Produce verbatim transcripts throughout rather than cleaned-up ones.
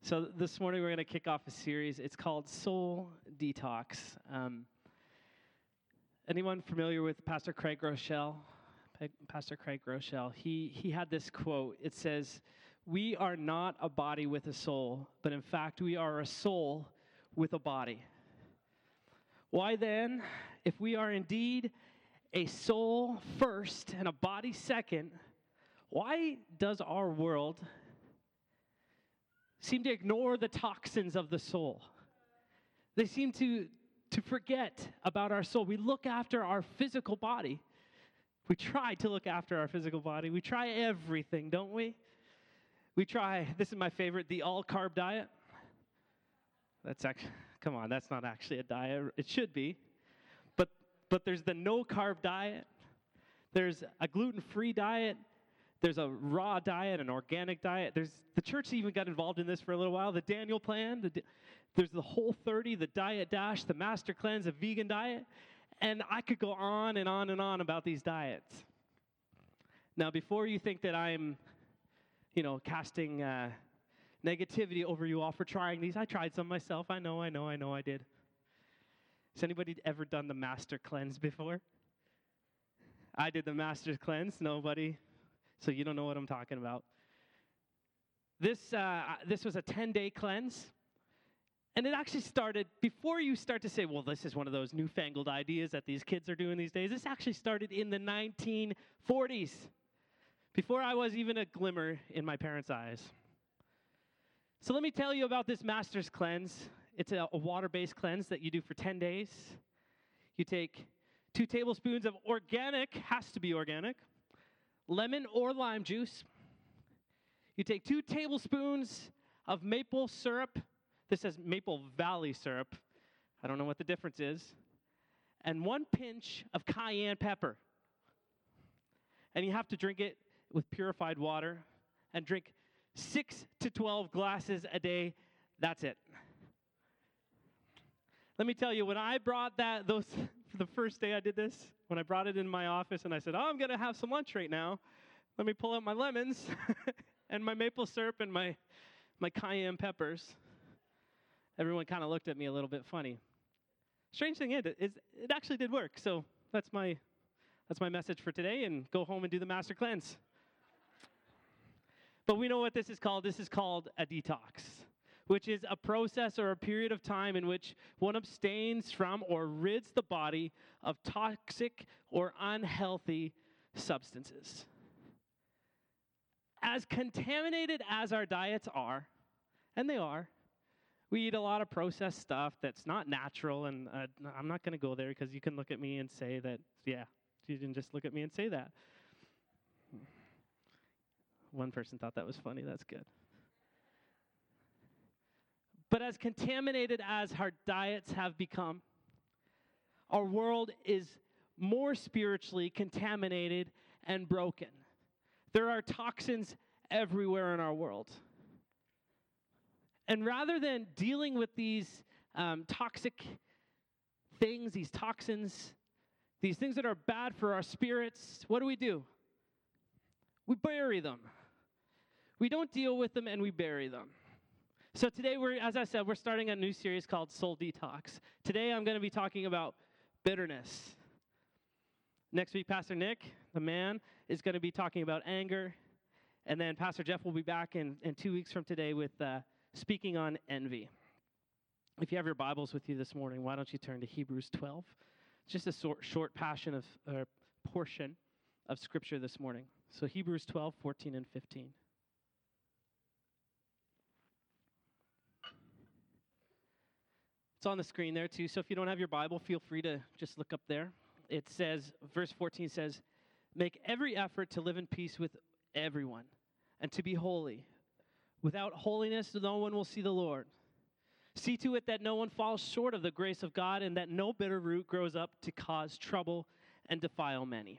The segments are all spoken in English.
So this morning we're going to kick off a series. It's called Soul Detox. Um, anyone familiar with Pastor Craig Groeschel? Pastor Craig Groeschel. He he had this quote. It says, "We are not a body with a soul, but in fact we are a soul with a body." Why then, if we are indeed a soul first and a body second, why does our world seem to ignore the toxins of the soul? They seem to, to forget about our soul. We look after our physical body. We try to look after our physical body. We try everything, don't we? We try, this is my favorite, the all-carb diet. That's actually, come on, that's not actually a diet. It should be. But, but there's the no-carb diet. There's a gluten-free diet. There's a raw diet, an organic diet. There's the church even got involved in this for a little while. The Daniel Plan. The, there's the Whole thirty, the Diet Dash, the Master Cleanse, the vegan diet. And I could go on and on and on about these diets. Now, before you think that I'm, you know, casting uh, negativity over you all for trying these, I tried some myself. I know, I know, I know I did. Has anybody ever done the Master Cleanse before? I did the Master Cleanse. Nobody. So you don't know what I'm talking about. This uh, this was a ten-day cleanse. And it actually started, before you start to say, well, this is one of those newfangled ideas that these kids are doing these days, this actually started in the nineteen forties, before I was even a glimmer in my parents' eyes. So let me tell you about this Master's Cleanse. It's a, a water-based cleanse that you do for ten days. You take two tablespoons of organic, has to be organic, lemon or lime juice. You take two tablespoons of maple syrup. This says Maple Valley syrup. I don't know what the difference is. And one pinch of cayenne pepper. And you have to drink it with purified water and drink six to twelve glasses a day. That's it. Let me tell you, when I brought that, those, for the first day I did this, when I brought it in my office and I said, oh, I'm going to have some lunch right now. Let me pull out my lemons and my maple syrup and my, my cayenne peppers. Everyone kind of looked at me a little bit funny. Strange thing is, is, it actually did work. So that's my, that's my message for today, and go home and do the Master Cleanse. But we know what this is called. This is called a detox, which is a process or a period of time in which one abstains from or rids the body of toxic or unhealthy substances. As contaminated as our diets are, and they are, we eat a lot of processed stuff that's not natural, and uh, I'm not going to go there because you can look at me and say that, yeah, you can just look at me and say that. One person thought that was funny. That's good. But as contaminated as our diets have become, our world is more spiritually contaminated and broken. There are toxins everywhere in our world. And rather than dealing with these um, toxic things, these toxins, these things that are bad for our spirits, what do we do? We bury them. We don't deal with them, and we bury them. So today, we're, as I said, we're starting a new series called Soul Detox. Today, I'm going to be talking about bitterness. Next week, Pastor Nick, the man, is going to be talking about anger. And then Pastor Jeff will be back in, in two weeks from today with uh, speaking on envy. If you have your Bibles with you this morning, why don't you turn to Hebrews twelve? It's just a short, short passion of, uh, portion of Scripture this morning. So Hebrews twelve, fourteen, and fifteen. It's on the screen there too, so if you don't have your Bible, feel free to just look up there. It says, verse fourteen says, make every effort to live in peace with everyone and to be holy. Without holiness, no one will see the Lord. See to it that no one falls short of the grace of God and that no bitter root grows up to cause trouble and defile many.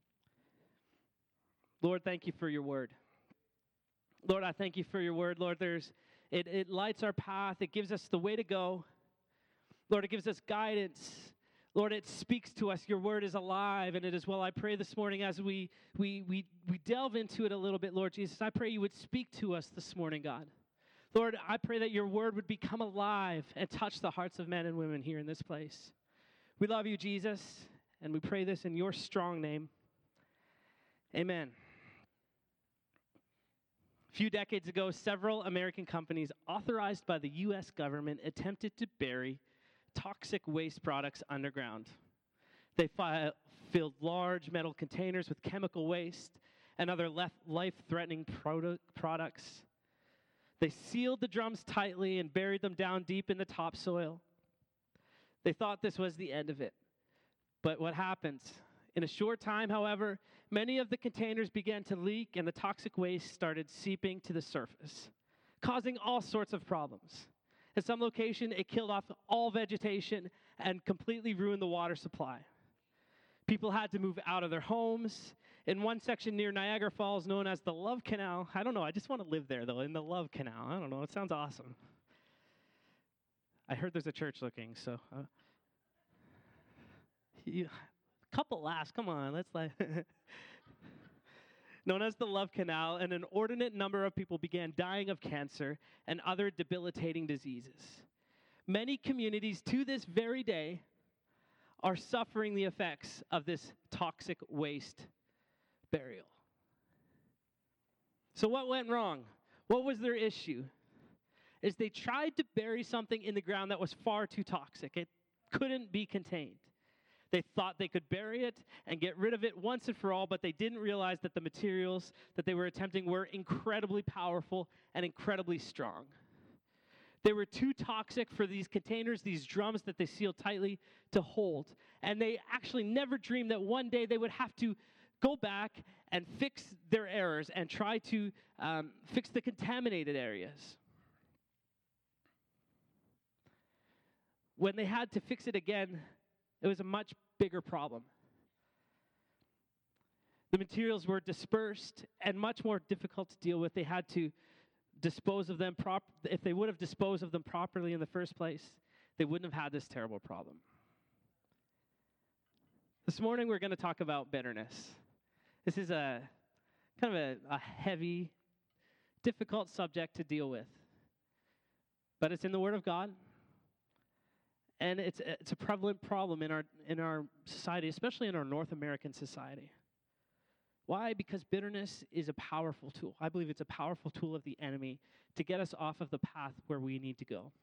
Lord, thank you for your word. Lord, I thank you for your word. Lord, there's it, it lights our path. It gives us the way to go. Lord, it gives us guidance. Lord, it speaks to us. Your word is alive, and it is well. I pray this morning as we we we we delve into it a little bit, Lord Jesus, I pray you would speak to us this morning, God. Lord, I pray that your word would become alive and touch the hearts of men and women here in this place. We love you, Jesus, and we pray this in your strong name. Amen. A few decades ago, several American companies authorized by the U S government attempted to bury toxic waste products underground. They fi- filled large metal containers with chemical waste and other lef- life-threatening produ- products. They sealed the drums tightly and buried them down deep in the topsoil. They thought this was the end of it. But what happens? In a short time, however, many of the containers began to leak and the toxic waste started seeping to the surface, causing all sorts of problems. In some location, it killed off all vegetation and completely ruined the water supply. People had to move out of their homes. In one section near Niagara Falls, known as the Love Canal, I don't know, I just want to live there, though, in the Love Canal. I don't know, it sounds awesome. I heard there's a church looking, so. Uh, you, couple laughs, come on, let's like. Known as the Love Canal, and an inordinate number of people began dying of cancer and other debilitating diseases. Many communities to this very day are suffering the effects of this toxic waste burial. So what went wrong? What was their issue? Is they tried to bury something in the ground that was far too toxic. It couldn't be contained. They thought they could bury it and get rid of it once and for all, but they didn't realize that the materials that they were attempting were incredibly powerful and incredibly strong. They were too toxic for these containers, these drums that they sealed tightly to hold. And they actually never dreamed that one day they would have to go back and fix their errors and try to um, fix the contaminated areas. When they had to fix it again, it was a much bigger problem. The materials were dispersed and much more difficult to deal with. They had to dispose of them prop. If they would have disposed of them properly in the first place, they wouldn't have had this terrible problem. This morning we're going to talk about bitterness. This is a kind of a, a heavy, difficult subject to deal with. But it's in the Word of God. And it's it's a prevalent problem in our in our society, especially in our North American society. Why? Because bitterness is a powerful tool. I believe it's a powerful tool of the enemy to get us off of the path where we need to go.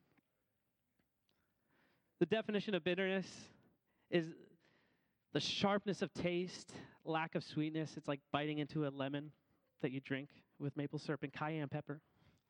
The definition of bitterness is the sharpness of taste, lack of sweetness. It's like biting into a lemon that you drink with maple syrup and cayenne pepper.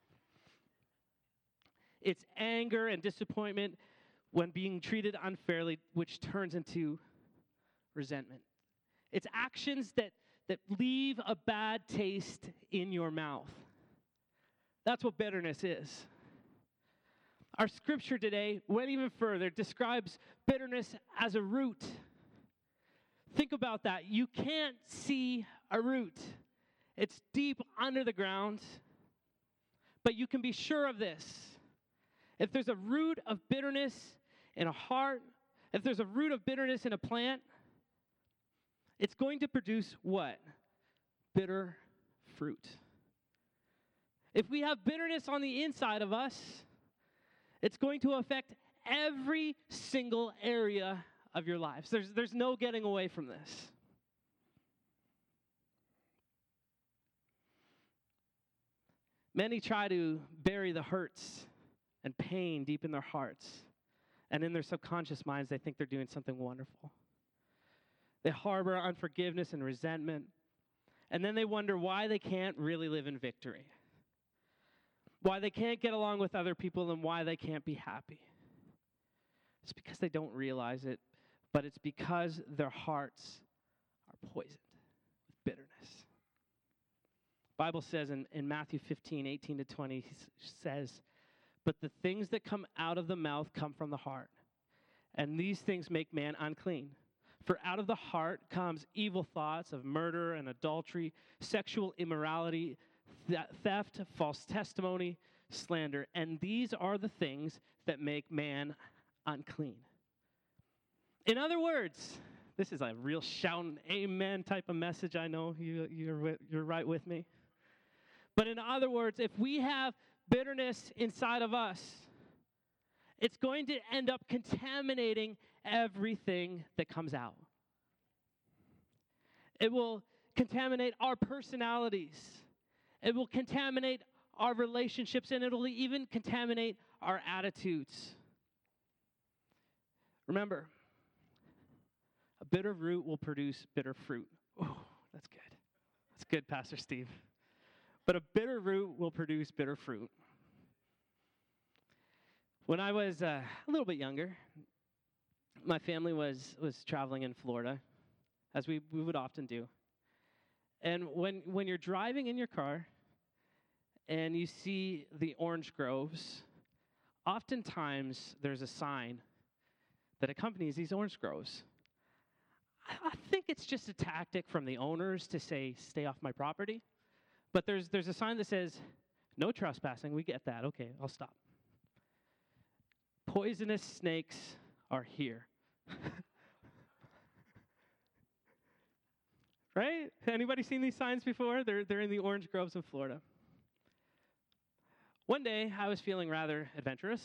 It's anger and disappointment when being treated unfairly, which turns into resentment. It's actions that, that leave a bad taste in your mouth. That's what bitterness is. Our scripture today went even further. It describes bitterness as a root. Think about that. You can't see a root. It's deep under the ground, but you can be sure of this. If there's a root of bitterness in a heart, if there's a root of bitterness in a plant, it's going to produce what? Bitter fruit. If we have bitterness on the inside of us, it's going to affect every single area of your lives. There's, there's no getting away from this. Many try to bury the hurts and pain deep in their hearts. And in their subconscious minds, they think they're doing something wonderful. They harbor unforgiveness and resentment. And then they wonder why they can't really live in victory. Why they can't get along with other people and why they can't be happy. It's because they don't realize it, but it's because their hearts are poisoned with bitterness. The Bible says in, in Matthew fifteen, eighteen to twenty, says, "But the things that come out of the mouth come from the heart, and these things make man unclean. For out of the heart comes evil thoughts of murder and adultery, sexual immorality, th- theft, false testimony, slander. And these are the things that make man unclean." In other words, this is a real shout and amen type of message. I know you, you're, you're right with me. But in other words, if we have bitterness inside of us, it's going to end up contaminating everything that comes out. It will contaminate our personalities. It will contaminate our relationships, and it'll even contaminate our attitudes. Remember, a bitter root will produce bitter fruit. Oh, that's good. That's good, Pastor Steve. But a bitter root will produce bitter fruit. When I was uh, a little bit younger, my family was was traveling in Florida, as we, we would often do. And when when you're driving in your car and you see the orange groves, oftentimes there's a sign that accompanies these orange groves. I, I think it's just a tactic from the owners to say, stay off my property. But there's there's a sign that says, no trespassing. We get that. Okay, I'll stop. Poisonous snakes are here. Right? Anybody seen these signs before? They're, they're in the orange groves of Florida. One day, I was feeling rather adventurous.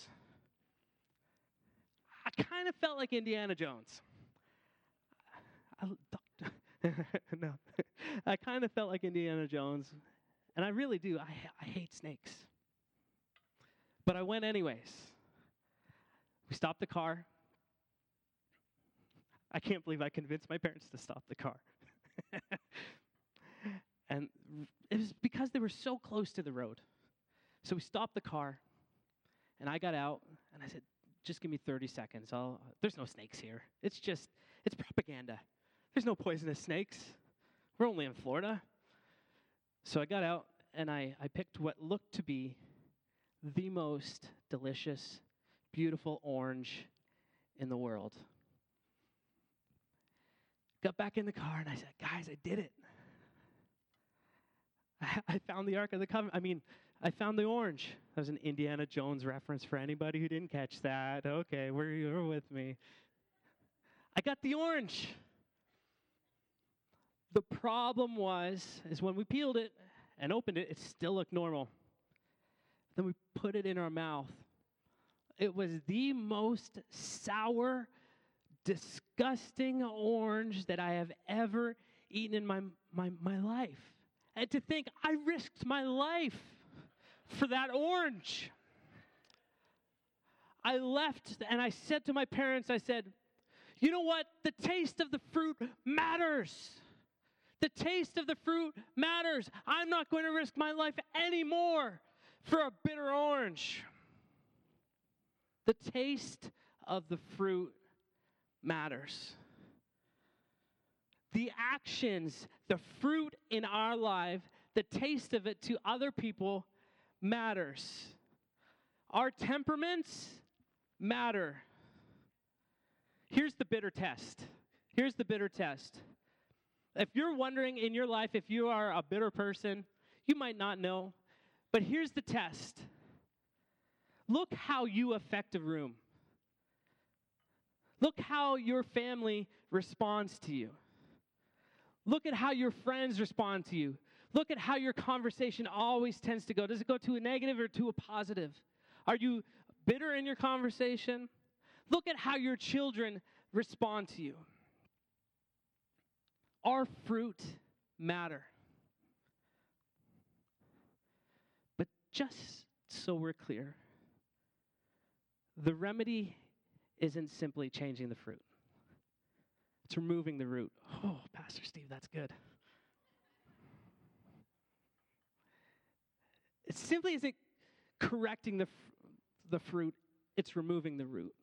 I kind of felt like Indiana Jones. I, no. I kind of felt like Indiana Jones, and I really do. I, I hate snakes. But I went anyways. We stopped the car. I can't believe I convinced my parents to stop the car. And it was because they were so close to the road. So we stopped the car, and I got out, and I said, just give me thirty seconds. I'll, there's no snakes here. It's just, it's propaganda. There's no poisonous snakes. We're only in Florida. So I got out, and I, I picked what looked to be the most delicious, beautiful orange in the world. Got back in the car, and I said, guys, I did it. I, I found the Ark of the Covenant. I mean, I found the orange. That was an Indiana Jones reference for anybody who didn't catch that. Okay, we're, you're with me. I got the orange. The problem was, is when we peeled it and opened it, it still looked normal. Then we put it in our mouth. It was the most sour, disgusting orange that I have ever eaten in my, my, my life. And to think I risked my life for that orange. I left and I said to my parents, I said, you know what? The taste of the fruit matters. The taste of the fruit matters. I'm not going to risk my life anymore for a bitter orange. The taste of the fruit matters. The actions, the fruit in our life, the taste of it to other people matters. Our temperaments matter. Here's the bitter test. Here's the bitter test. If you're wondering in your life if you are a bitter person, you might not know, but here's the test. Look how you affect a room. Look how your family responds to you. Look at how your friends respond to you. Look at how your conversation always tends to go. Does it go to a negative or to a positive? Are you bitter in your conversation? Look at how your children respond to you. Our fruit matter. But just so we're clear, the remedy isn't simply changing the fruit. It's removing the root. Oh, Pastor Steve, that's good. It simply isn't correcting the, fr- the fruit, it's removing the root.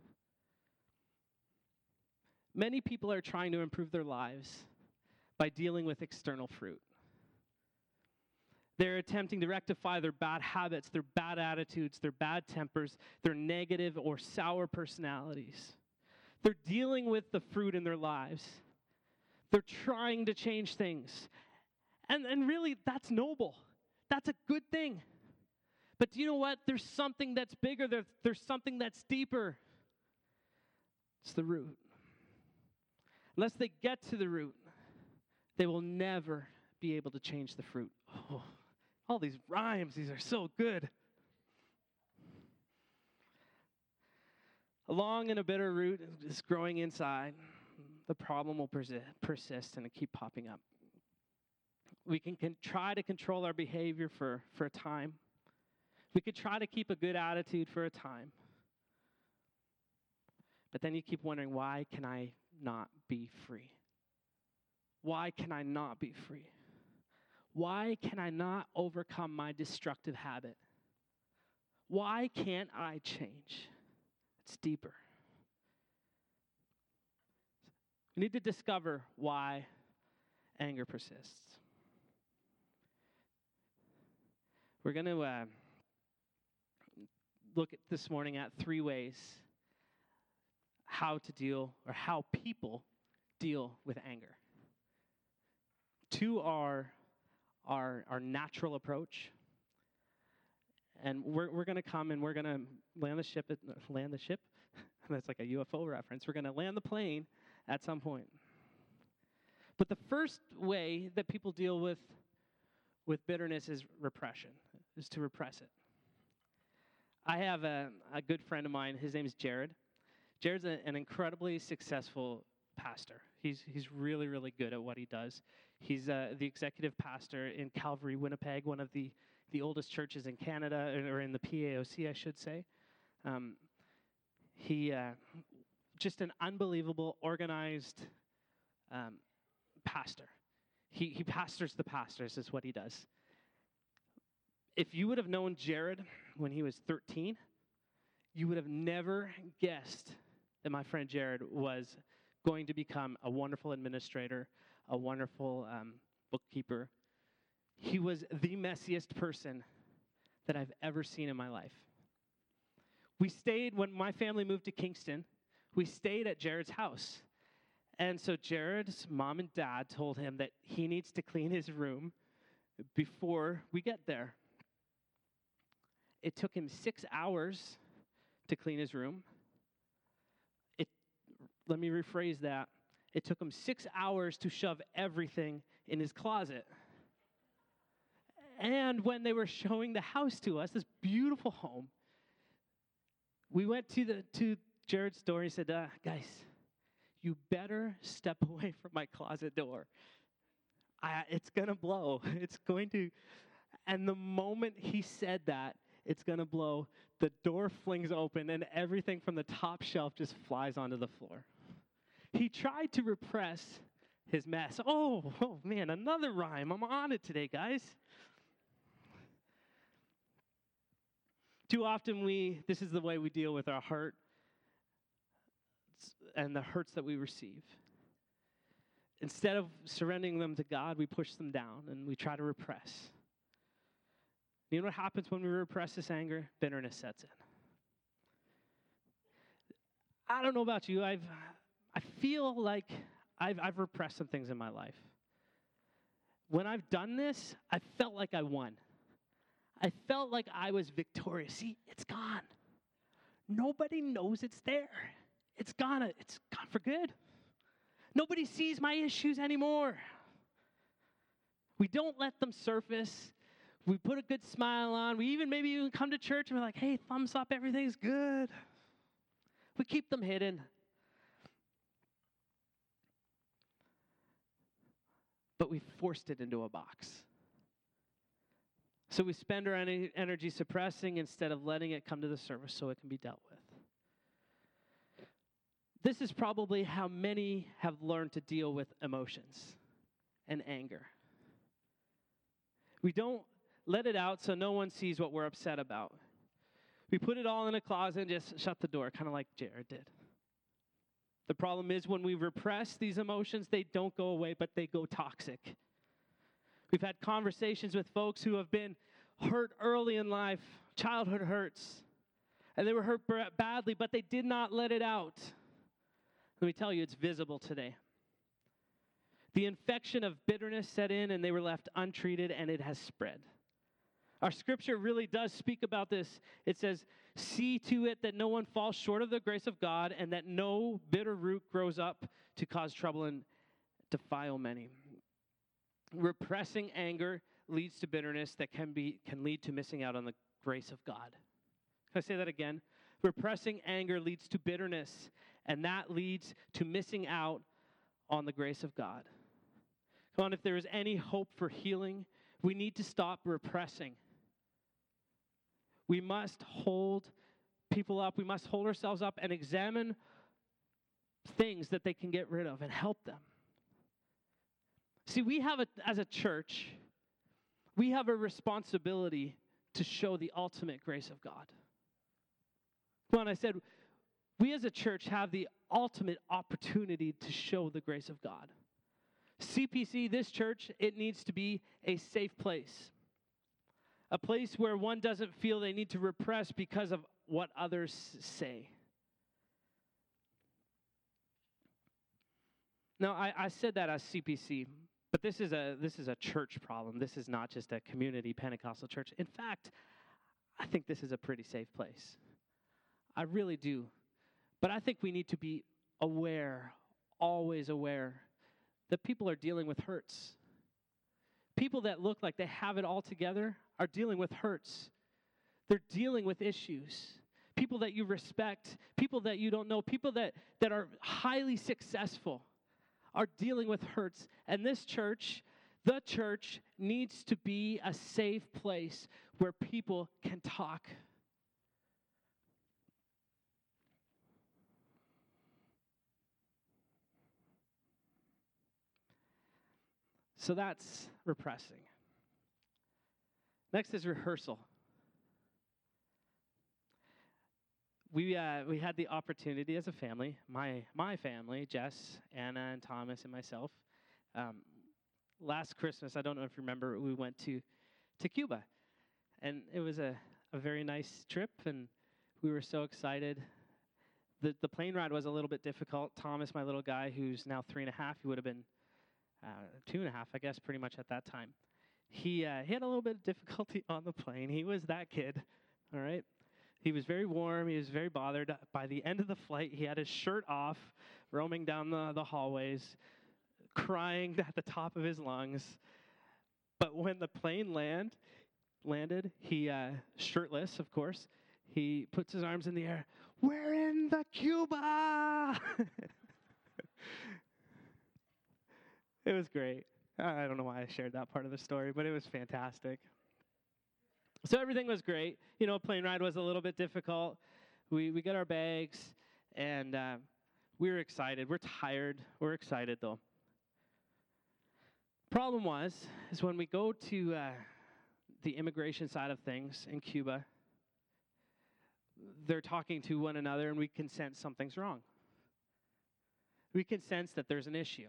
Many people are trying to improve their lives by dealing with external fruit. They're attempting to rectify their bad habits, their bad attitudes, their bad tempers, their negative or sour personalities. They're dealing with the fruit in their lives. They're trying to change things. And, and really, that's noble. That's a good thing. But do you know what? There's something that's bigger. There, there's something that's deeper. It's the root. Unless they get to the root, they will never be able to change the fruit. Oh, all these rhymes, these are so good. A long and a bitter root is growing inside. The problem will persi- persist and keep popping up. We can, can try to control our behavior for, for a time. We could try to keep a good attitude for a time. But then you keep wondering, why can I not be free? Why can I not be free? Why can I not overcome my destructive habit? Why can't I change? It's deeper. We need to discover why anger persists. We're going to uh, look at this morning at three ways how to deal, or how people deal with anger. Two are our, our natural approach. And we're we're going to come and we're going to land the ship, at, land the ship? That's like a U F O reference. We're going to land the plane at some point. But the first way that people deal with, with bitterness is repression, is to repress it. I have a, a good friend of mine. His name is Jared. Jared's a, an incredibly successful pastor. He's he's really, really good at what he does. He's uh, the executive pastor in Calvary, Winnipeg, one of the, the oldest churches in Canada, or in the P A O C, I should say. Um, he, uh, just an unbelievable, organized um, pastor. He, he pastors the pastors is what he does. If you would have known Jared when he was thirteen, you would have never guessed that my friend Jared was going to become a wonderful administrator, a wonderful um, bookkeeper. He was the messiest person that I've ever seen in my life. We stayed, when my family moved to Kingston, we stayed at Jared's house. And so Jared's mom and dad told him that he needs to clean his room before we get there. It took him six hours to clean his room. It, let me rephrase that. It took him six hours to shove everything in his closet. And when they were showing the house to us, this beautiful home, we went to the to Jared's door and he said, uh, guys, you better step away from my closet door. I, it's going to blow. It's going to. And the moment he said that, it's going to blow, the door flings open and everything from the top shelf just flies onto the floor. He tried to repress his mess. Oh, oh man, another rhyme. I'm on it today, guys. Too often we, this is the way we deal with our hurt and the hurts that we receive. Instead of surrendering them to God, we push them down and we try to repress. You know what happens when we repress this anger? Bitterness sets in. I don't know about you. I've, I feel like I've, I've repressed some things in my life. When I've done this, I felt like I won. I felt like I was victorious. See, it's gone. Nobody knows it's there. It's gone. It's gone for good. Nobody sees my issues anymore. We don't let them surface. We put a good smile on. We even maybe even come to church and we're like, hey, thumbs up, everything's good. We keep them hidden. But we forced it into a box. So we spend our energy suppressing instead of letting it come to the surface so it can be dealt with. This is probably how many have learned to deal with emotions and anger. We don't let it out so no one sees what we're upset about. We put it all in a closet and just shut the door, kind of like Jared did. The problem is when we repress these emotions, they don't go away, but they go toxic. We've had conversations with folks who have been hurt early in life, childhood hurts, and they were hurt badly, but they did not let it out. Let me tell you, it's visible today. The infection of bitterness set in, and they were left untreated, and it has spread. Our scripture really does speak about this. It says, see to it that no one falls short of the grace of God, and that no bitter root grows up to cause trouble and defile many. Repressing anger leads to bitterness that can be can lead to missing out on the grace of God. Can I say that again? Repressing anger leads to bitterness, and that leads to missing out on the grace of God. Come on, if there is any hope for healing, we need to stop repressing. We must hold people up. We must hold ourselves up and examine things that they can get rid of and help them. See, we have, a, as a church, we have a responsibility to show the ultimate grace of God. Come on, I said, we as a church have the ultimate opportunity to show the grace of God. C P C, this church, it needs to be a safe place. A place where one doesn't feel they need to repress because of what others say. Now, I, I said that as C P C, but this is a this is a church problem. This is not just a community Pentecostal church. In fact, I think this is a pretty safe place. I really do. But I think we need to be aware, always aware, that people are dealing with hurts. People that look like they have it all together are dealing with hurts. They're dealing with issues. People that you respect, people that you don't know, people that, that are highly successful are dealing with hurts. And this church, the church, needs to be a safe place where people can talk. So that's repressing. Next is rehearsal. We uh, we had the opportunity as a family, my my family, Jess, Anna, and Thomas, and myself. Um, last Christmas, I don't know if you remember, we went to to Cuba, and it was a, a very nice trip, and we were so excited. The the plane ride was a little bit difficult. Thomas, my little guy, who's now three and a half, he would have been uh, two and a half, I guess, pretty much at that time. He uh, he had a little bit of difficulty on the plane. He was that kid, all right. He was very warm. He was very bothered. By the end of the flight, he had his shirt off, roaming down the, the hallways, crying at the top of his lungs. But when the plane land, landed, he, uh, shirtless, of course, he puts his arms in the air. We're in the Cuba! It was great. I don't know why I shared that part of the story, but it was fantastic. So everything was great. You know, plane ride was a little bit difficult. We we got our bags, and uh, we were excited. We're tired. We're excited, though. Problem was, is when we go to uh, the immigration side of things in Cuba, they're talking to one another, and we can sense something's wrong. We can sense that there's an issue.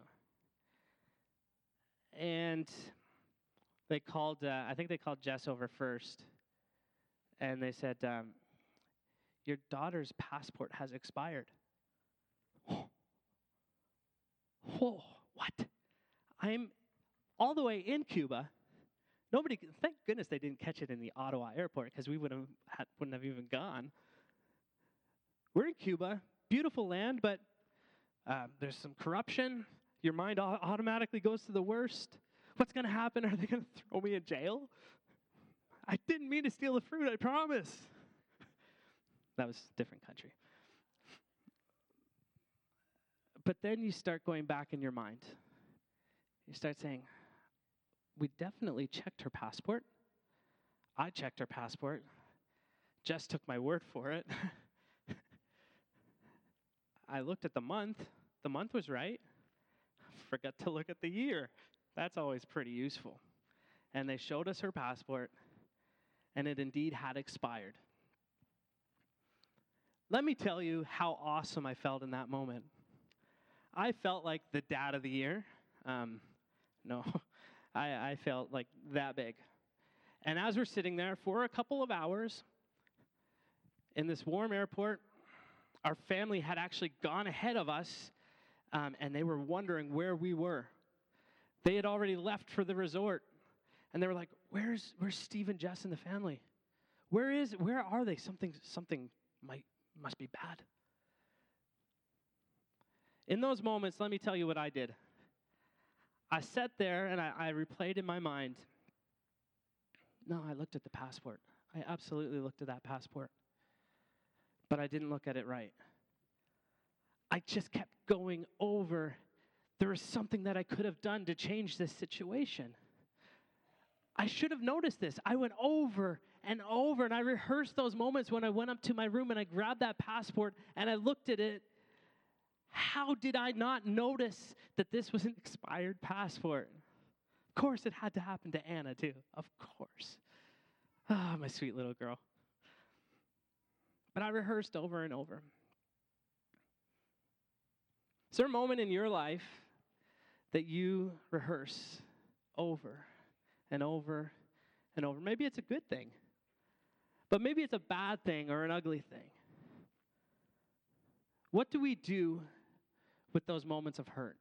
And they called, uh, I think they called Jess over first, and they said, um, your daughter's passport has expired. Oh, Whoa, what? I'm all the way in Cuba. Nobody, thank goodness they didn't catch it in the Ottawa airport, because we would have had, wouldn't have even gone. We're in Cuba, beautiful land, but uh, there's some corruption. Your mind automatically goes to the worst. What's going to happen? Are they going to throw me in jail? I didn't mean to steal the fruit, I promise. That was a different country. But then you start going back in your mind. You start saying, we definitely checked her passport. I checked her passport. Jess took my word for it. I looked at the month. The month was right. Forgot to look at the year. That's always pretty useful. And they showed us her passport, and it indeed had expired. Let me tell you how awesome I felt in that moment. I felt like the dad of the year. Um, no, I, I felt like that big. And as we're sitting there for a couple of hours in this warm airport, our family had actually gone ahead of us, um, and they were wondering where we were. They had already left for the resort, and they were like, "Where's where's Steve and Jess and the family? Where is where are they? Something something might must be bad." In those moments, let me tell you what I did. I sat there and I, I replayed in my mind. No, I looked at the passport. I absolutely looked at that passport. but I didn't look at it right. I just kept going over. There was something that I could have done to change this situation. I should have noticed this. I went over and over, and I rehearsed those moments when I went up to my room and I grabbed that passport and I looked at it. How did I not notice that this was an expired passport? Of course, it had to happen to Anna, too. Of course. Ah, my sweet little girl. But I rehearsed over and over. Is there a moment in your life that you rehearse over and over and over? Maybe it's a good thing, but maybe it's a bad thing or an ugly thing. What do we do with those moments of hurt?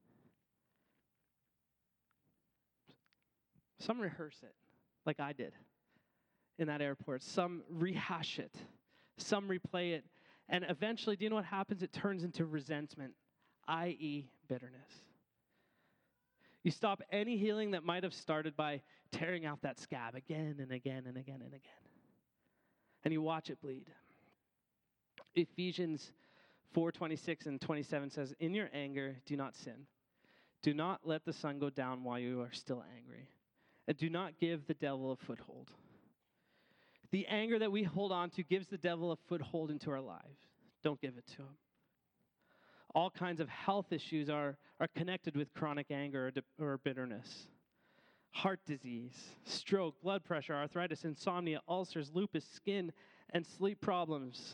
Some rehearse it, like I did in that airport. Some rehash it. Some replay it. And eventually, do you know what happens? It turns into resentment, that is bitterness. You stop any healing that might have started by tearing out that scab again and again and again and again. And you watch it bleed. Ephesians four twenty-six and twenty-seven says, "In your anger, do not sin. Do not let the sun go down while you are still angry. And do not give the devil a foothold." The anger that we hold on to gives the devil a foothold into our lives. Don't give it to him. All kinds of health issues are, are connected with chronic anger or, di- or bitterness. Heart disease, stroke, blood pressure, arthritis, insomnia, ulcers, lupus, skin, and sleep problems.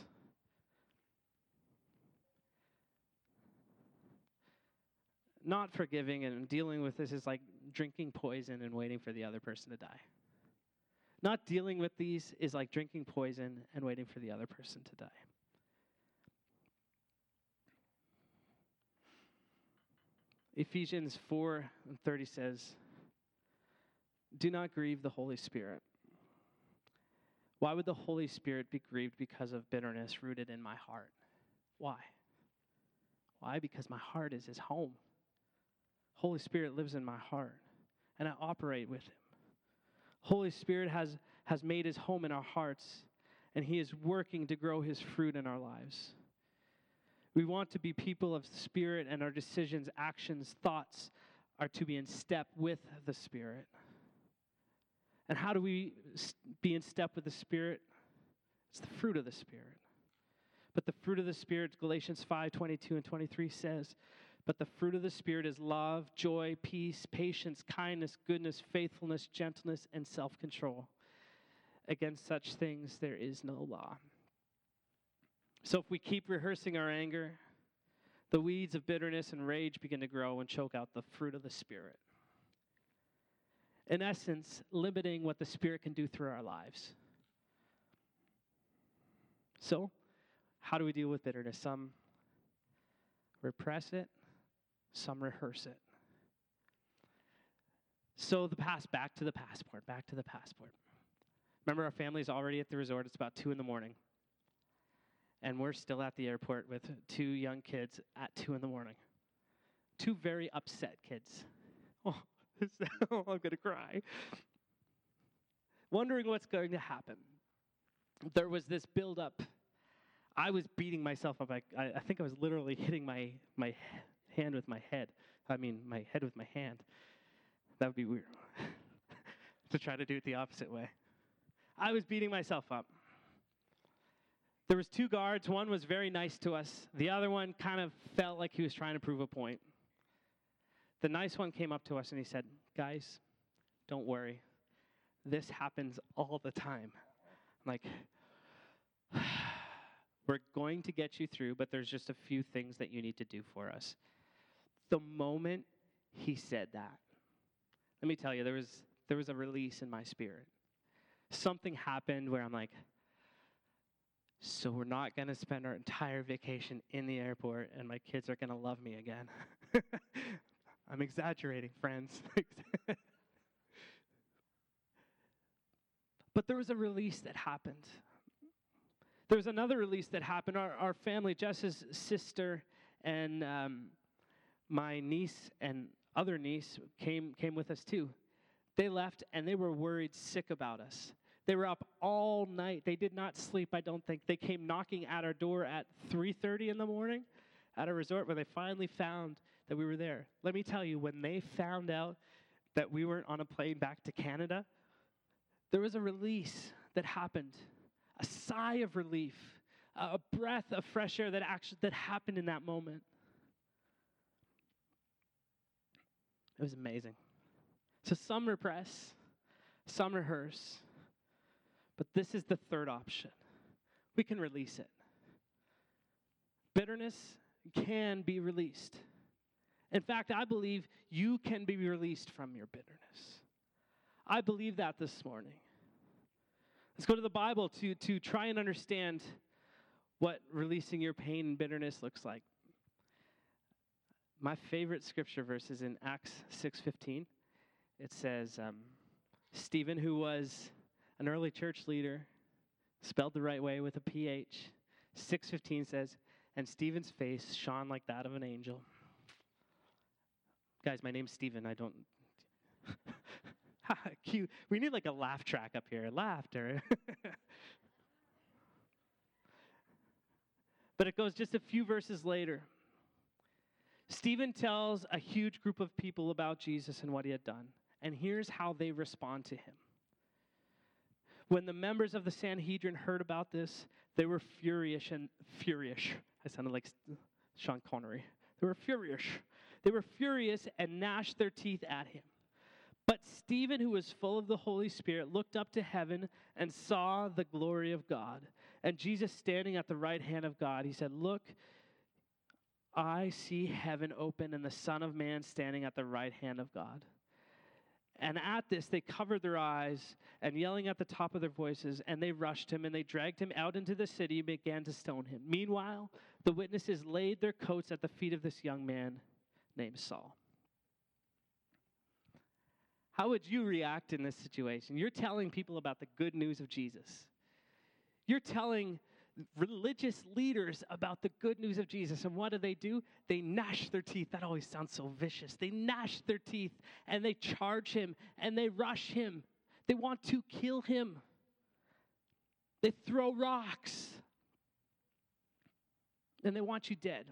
Not forgiving and dealing with this is like drinking poison and waiting for the other person to die. Not dealing with these is like drinking poison and waiting for the other person to die. Ephesians four thirty says, "Do not grieve the Holy Spirit." Why would the Holy Spirit be grieved because of bitterness rooted in my heart? Why? Why? Because my heart is his home. Holy Spirit lives in my heart, and I operate with him. Holy Spirit has, has made his home in our hearts, and he is working to grow his fruit in our lives. We want to be people of the Spirit, and our decisions, actions, thoughts are to be in step with the Spirit. And how do we be in step with the Spirit? It's the fruit of the Spirit. But the fruit of the Spirit, Galatians five twenty-two and twenty-three says, "But the fruit of the Spirit is love, joy, peace, patience, kindness, goodness, faithfulness, gentleness, and self-control. Against such things there is no law." So if we keep rehearsing our anger, the weeds of bitterness and rage begin to grow and choke out the fruit of the Spirit. In essence, limiting what the Spirit can do through our lives. So, how do we deal with bitterness? Some repress it. Some rehearse it. So the past, back to the passport, back to the passport. Remember, our family's already at the resort. It's about two in the morning. And we're still at the airport with two young kids at two in the morning. Two very upset kids. Oh, oh I'm going to cry. Wondering what's going to happen. There was this buildup. I was beating myself up. I, I think I was literally hitting my, my hand with my head. I mean, my head with my hand. That would be weird to try to do it the opposite way. I was beating myself up. There was two guards. One was very nice to us. The other one kind of felt like he was trying to prove a point. The nice one came up to us and he said, "Guys, don't worry. This happens all the time." I'm like, "We're going to get you through, but there's just a few things that you need to do for us." The moment he said that, let me tell you, there was there was a release in my spirit. Something happened where I'm like, so we're not going to spend our entire vacation in the airport and my kids are going to love me again. I'm exaggerating, friends. But there was a release that happened. There was another release that happened. Our, our family, Jess's sister and um, my niece and other niece came, came with us too. They left and they were worried sick about us. They were up all night. They did not sleep, I don't think. They came knocking at our door at three thirty in the morning at a resort where they finally found that we were there. Let me tell you, when they found out that we weren't on a plane back to Canada, there was a release that happened, a sigh of relief, a breath of fresh air that actually that happened in that moment. It was amazing. So some repress, some rehearse, but this is the third option. We can release it. Bitterness can be released. In fact, I believe you can be released from your bitterness. I believe that this morning. Let's go to the Bible to, to try and understand what releasing your pain and bitterness looks like. My favorite scripture verse is in Acts six fifteen. It says, um, Stephen, who was an early church leader, spelled the right way with a P H, six fifteen says, and Stephen's face shone like that of an angel. Guys, my name's Stephen. I don't... Cute. We need like a laugh track up here. Laughter. But it goes just a few verses later. Stephen tells a huge group of people about Jesus and what he had done. And here's how they respond to him. When the members of the Sanhedrin heard about this, they were furious and furious. I sounded like Sean Connery. They were furious. They were furious and gnashed their teeth at him. But Stephen, who was full of the Holy Spirit, looked up to heaven and saw the glory of God. And Jesus standing at the right hand of God, he said, look, I see heaven open and the Son of Man standing at the right hand of God. And at this, they covered their eyes and yelling at the top of their voices, and they rushed him and they dragged him out into the city and began to stone him. Meanwhile, the witnesses laid their coats at the feet of this young man named Saul. How would you react in this situation? You're telling people about the good news of Jesus. You're telling religious leaders about the good news of Jesus. And what do they do? They gnash their teeth. That always sounds so vicious. They gnash their teeth and they charge him and they rush him. They want to kill him. They throw rocks. And they want you dead.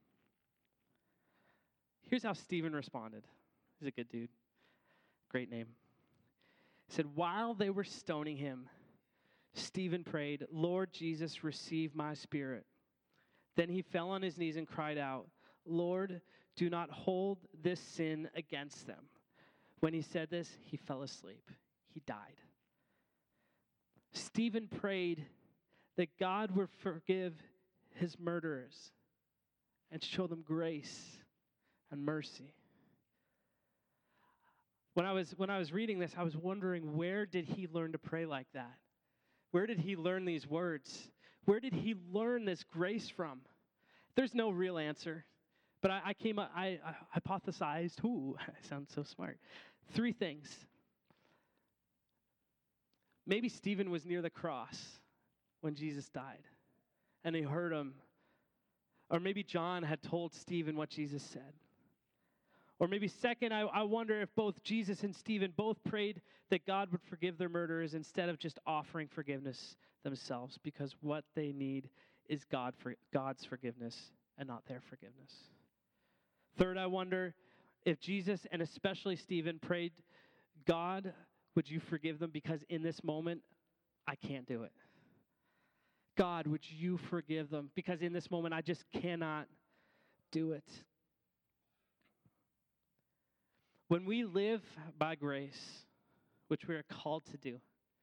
Here's how Stephen responded. He's a good dude. Great name. He said, while they were stoning him, Stephen prayed, Lord Jesus, receive my spirit. Then he fell on his knees and cried out, Lord, do not hold this sin against them. When he said this, he fell asleep. He died. Stephen prayed that God would forgive his murderers and show them grace and mercy. When I was when I was reading this, I was wondering, where did he learn to pray like that? Where did he learn these words? Where did he learn this grace from? There's no real answer, but I, I came up, I, I hypothesized, ooh, I sound so smart. Three things. Maybe Stephen was near the cross when Jesus died, and he heard him. Or maybe John had told Stephen what Jesus said. Or maybe second, I, I wonder if both Jesus and Stephen both prayed that God would forgive their murderers instead of just offering forgiveness themselves, because what they need is God for God's forgiveness and not their forgiveness. Third, I wonder if Jesus and especially Stephen prayed, God, would you forgive them, because in this moment, I can't do it. God, would you forgive them, because in this moment, I just cannot do it. When we live by grace, which we are called to do,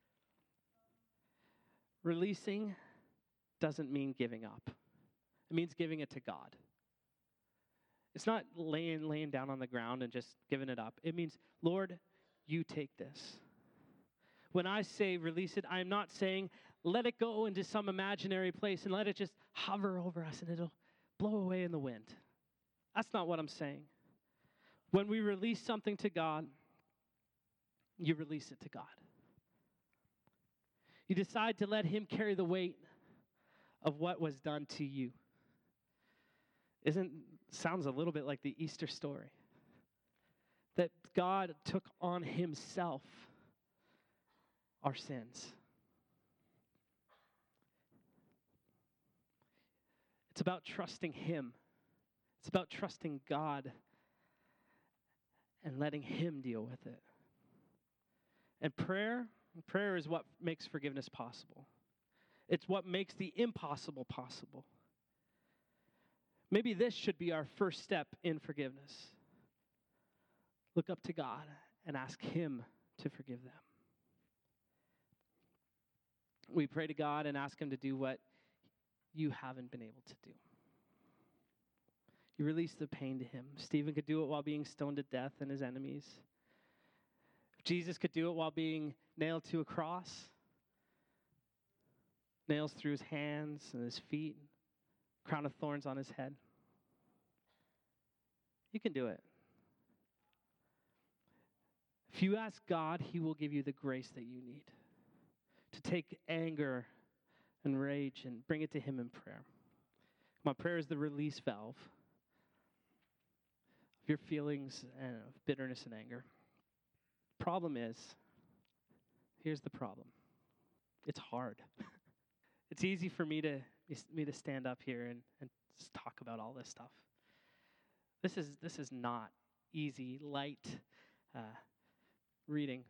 releasing doesn't mean giving up. It means giving it to God. It's not laying, laying down on the ground and just giving it up. It means, Lord, you take this. When I say release it, I'm not saying let it go into some imaginary place and let it just hover over us and it'll blow away in the wind. That's not what I'm saying. When we release something to God, you release it to God. You decide to let him carry the weight of what was done to you. Isn't sounds a little bit like the Easter story. That God took on himself our sins. It's about trusting Him. It's about trusting God and letting Him deal with it. And prayer, prayer is what makes forgiveness possible. It's what makes the impossible possible. Maybe this should be our first step in forgiveness. Look up to God and ask Him to forgive them. We pray to God and ask Him to do what you haven't been able to do. You release the pain to Him. Stephen could do it while being stoned to death and his enemies. Jesus could do it while being nailed to a cross. Nails through his hands and his feet. Crown of thorns on his head. You can do it. If you ask God, He will give you the grace that you need to take anger and rage and bring it to Him in prayer. My prayer is the release valve of your feelings and of bitterness and anger. Problem is, here's the problem. It's hard. It's easy for me to me to stand up here and, and just talk about all this stuff. This is this is not easy, light uh, reading.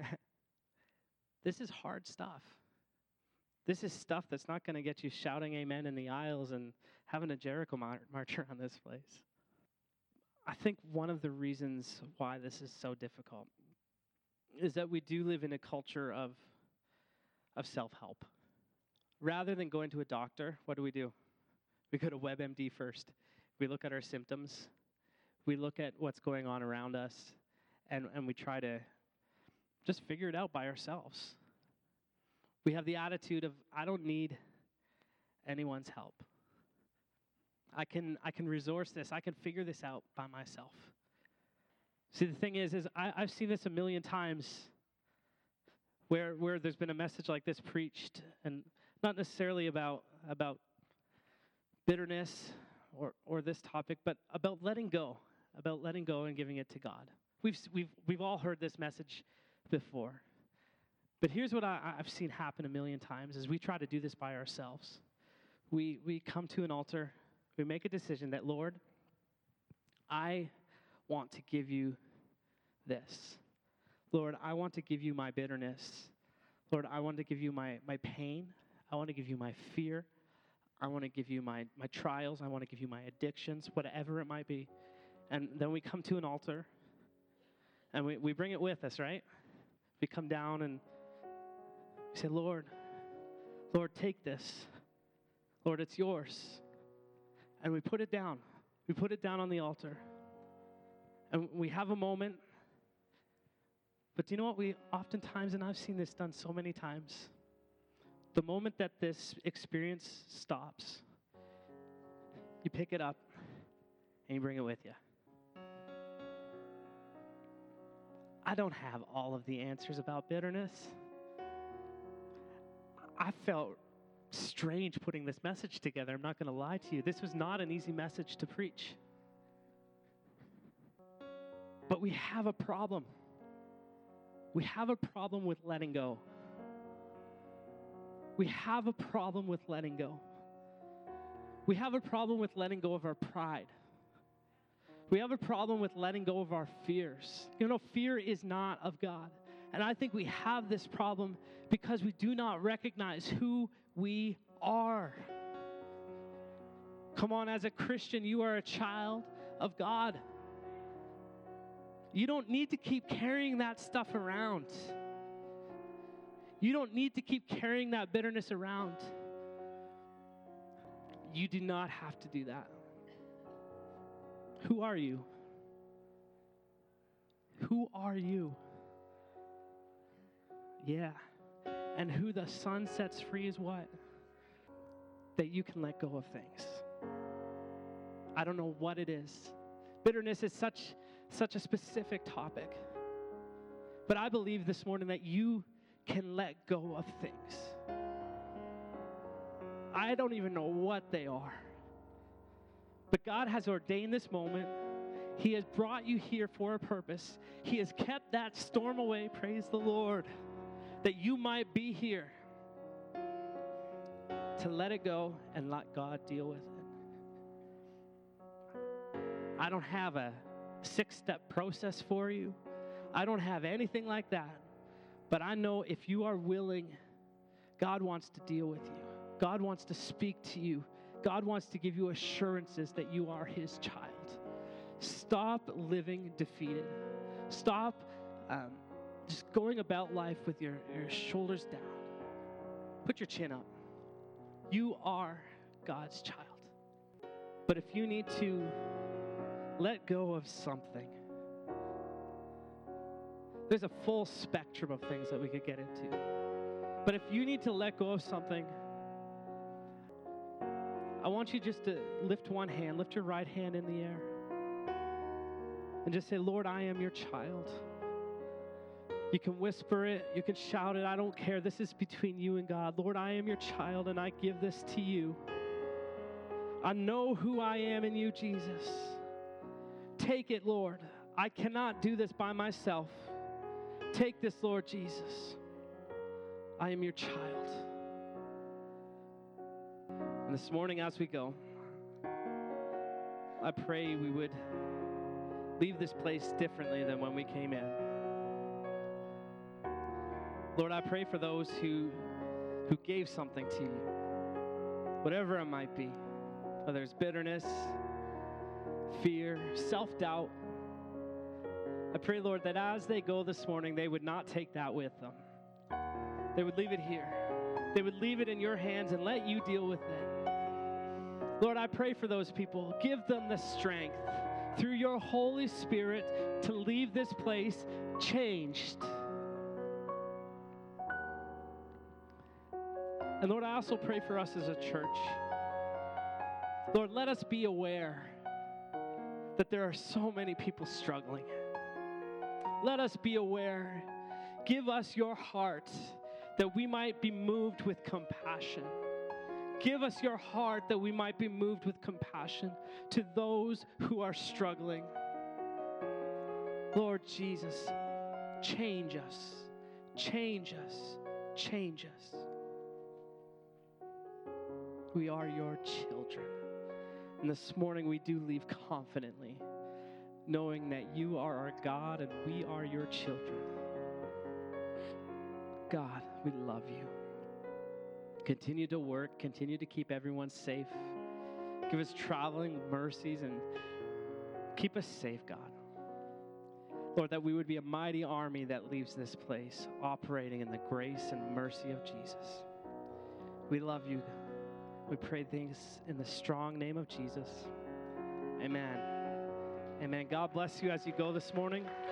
This is hard stuff. This is stuff that's not going to get you shouting amen in the aisles and having a Jericho mar- march around this place. I think one of the reasons why this is so difficult is that we do live in a culture of, of self-help. Rather than going to a doctor, what do we do? We go to WebMD first. We look at our symptoms. We look at what's going on around us, and, and we try to just figure it out by ourselves. We have the attitude of, I don't need anyone's help. I can I can resource this. I can figure this out by myself. See, the thing is, is I, I've seen this a million times where where there's been a message like this preached, and not necessarily about about bitterness or or this topic, but about letting go, about letting go and giving it to God. We've we've we've all heard this message before. But here's what I, I've seen happen a million times is we try to do this by ourselves. We we come to an altar, we make a decision that, Lord, I want to give you this. Lord, I want to give you my bitterness. Lord, I want to give you my, my pain. I want to give you my fear. I want to give you my, my trials. I want to give you my addictions, whatever it might be. And then we come to an altar, and we, we bring it with us, right? We come down and we say, Lord, Lord, take this. Lord, it's yours. And we put it down. We put it down on the altar. And we have a moment. But do you know what we oftentimes, and I've seen this done so many times, the moment that this experience stops, you pick it up and you bring it with you. I don't have all of the answers about bitterness. I felt strange putting this message together. I'm not going to lie to you. This was not an easy message to preach. But we have a problem. We have a problem with letting go. We have a problem with letting go. We have a problem with letting go of our pride. We have a problem with letting go of our fears. You know, fear is not of God. And I think we have this problem because we do not recognize who we are. Come on, as a Christian, you are a child of God. You don't need to keep carrying that stuff around. You don't need to keep carrying that bitterness around. You do not have to do that. Who are you? Who are you? Yeah. And who the Son sets free is what? That you can let go of things. I don't know what it is. Bitterness is such, such a specific topic. But I believe this morning that you can let go of things. I don't even know what they are. But God has ordained this moment. He has brought you here for a purpose. He has kept that storm away, praise the Lord, that you might be here to let it go and let God deal with it. I don't have a six-step process for you. I don't have anything like that. But I know if you are willing, God wants to deal with you. God wants to speak to you. God wants to give you assurances that you are his child. Stop living defeated. Stop um, just going about life with your, your shoulders down. Put your chin up. You are God's child. But if you need to let go of something, there's a full spectrum of things that we could get into. But if you need to let go of something, I want you just to lift one hand, lift your right hand in the air, and just say, Lord, I am your child. You can whisper it, you can shout it, I don't care. This is between you and God. Lord, I am your child, and I give this to you. I know who I am in you, Jesus. Take it, Lord. I cannot do this by myself. Take this, Lord Jesus. I am your child. And this morning as we go, I pray we would leave this place differently than when we came in. Lord, I pray for those who, who gave something to you, whatever it might be, whether it's bitterness, fear, self-doubt. I pray, Lord, that as they go this morning, they would not take that with them. They would leave it here. They would leave it in your hands and let you deal with it. Lord, I pray for those people. Give them the strength through your Holy Spirit to leave this place changed. And Lord, I also pray for us as a church. Lord, let us be aware that there are so many people struggling. Let us be aware. Give us your heart that we might be moved with compassion. Give us your heart that we might be moved with compassion to those who are struggling. Lord Jesus, change us, change us, change us. We are your children. And this morning we do leave confidently, knowing that you are our God and we are your children. God, we love you. Continue to work, continue to keep everyone safe. Give us traveling mercies and keep us safe, God. Lord, that we would be a mighty army that leaves this place operating in the grace and mercy of Jesus. We love you. We pray things in the strong name of Jesus. Amen. Amen. God bless you as you go this morning.